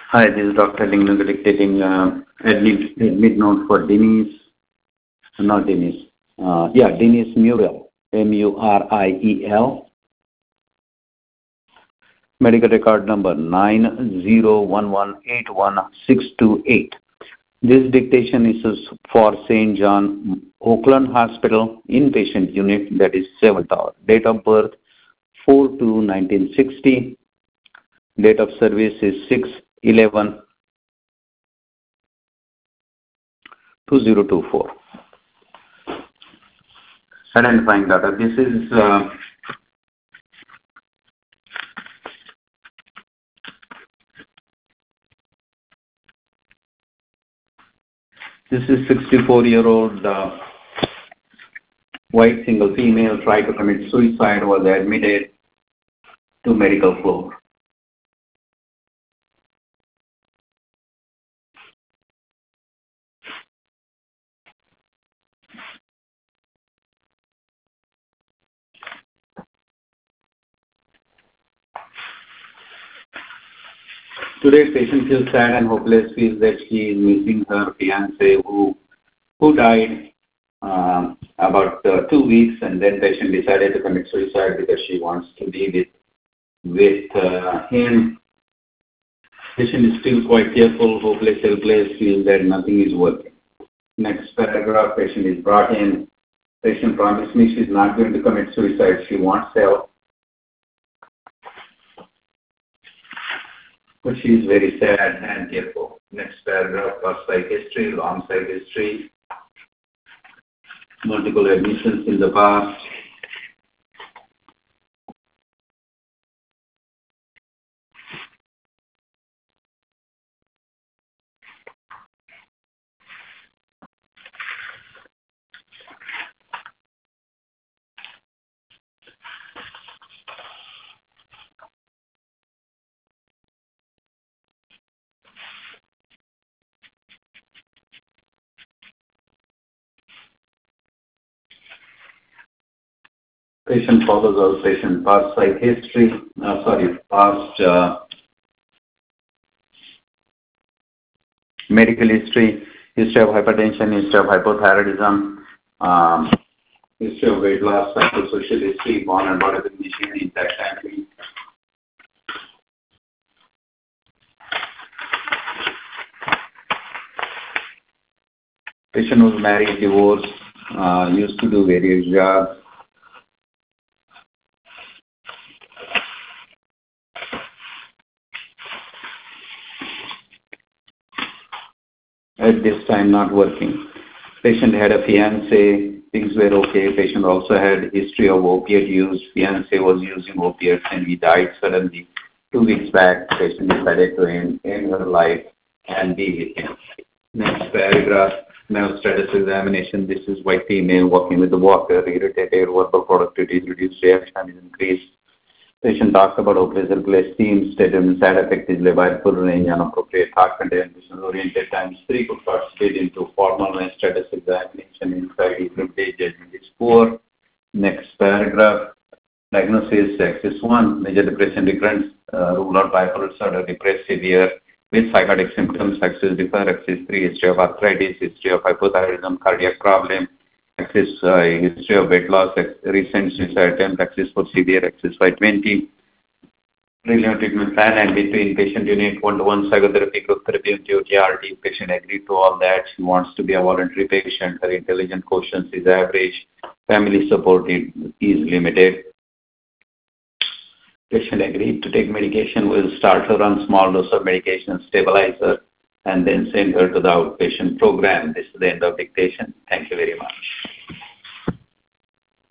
Hi, this is Dr. Lingnu dictating admit note for Denise, not Denise. Denise Muriel, Muriel. Medical record number 9011811628. This dictation is for St. John Oakland Hospital inpatient unit, that is 7th hour. Date of birth 4/2/1960. Date of service is 6/11/2024. Identifying data. This is 64-year-old white single female, tried to commit suicide, was admitted to medical floor. Today, patient feels sad and hopeless, feels that she is missing her fiancé who died about 2 weeks, and then patient decided to commit suicide because she wants to be with him. Patient is still quite tearful, hopeless, helpless, feels that nothing is working. Next paragraph, patient is brought in. Patient promised me she's not going to commit suicide. She wants help. But she is very sad and tearful. Next paragraph, first psych history, long psych history, multiple admissions in the past. Patient follows our patient past psych history, past medical history, history of hypertension, history of hypothyroidism, history of weight loss, psychosocial history, born and body recognition, intact family. Patient was married, divorced, used to do various jobs. At this time, not working. Patient had a fiancé, things were okay. Patient also had history of opiate use. Fiancé was using opiates and he died suddenly. 2 weeks back, patient decided to end her life and be with him. Next paragraph, mental status examination. This is white female walking with the walker, irritated, verbal productivity is reduced, reaction time is increased. Patient talks about hopeless, helpless, themes, statement, side effect is labile, full range, inappropriate, thought content, oriented times 3 could participate into formal mental status examination, inside is limited, judgment is poor. Next paragraph, diagnosis, axis 1, major depression recurrence, rule out bipolar disorder, depressed severe, with psychotic symptoms, axis differ, axis 3, history of arthritis, history of hypothyroidism, cardiac problem, axis history of weight loss, recent suicide attempt, axis for severe, axis 520, relevant treatment plan, and between patient unit, one-to-one psychotherapy, group therapy, MTOT, RT, patient agreed to all that. She wants to be a voluntary patient, her intelligent quotient is average, family support is limited. Patient agreed to take medication. We'll start her on small dose of medication, stabilize her, and then send her to the outpatient program. This is the end of dictation. Thank you very much.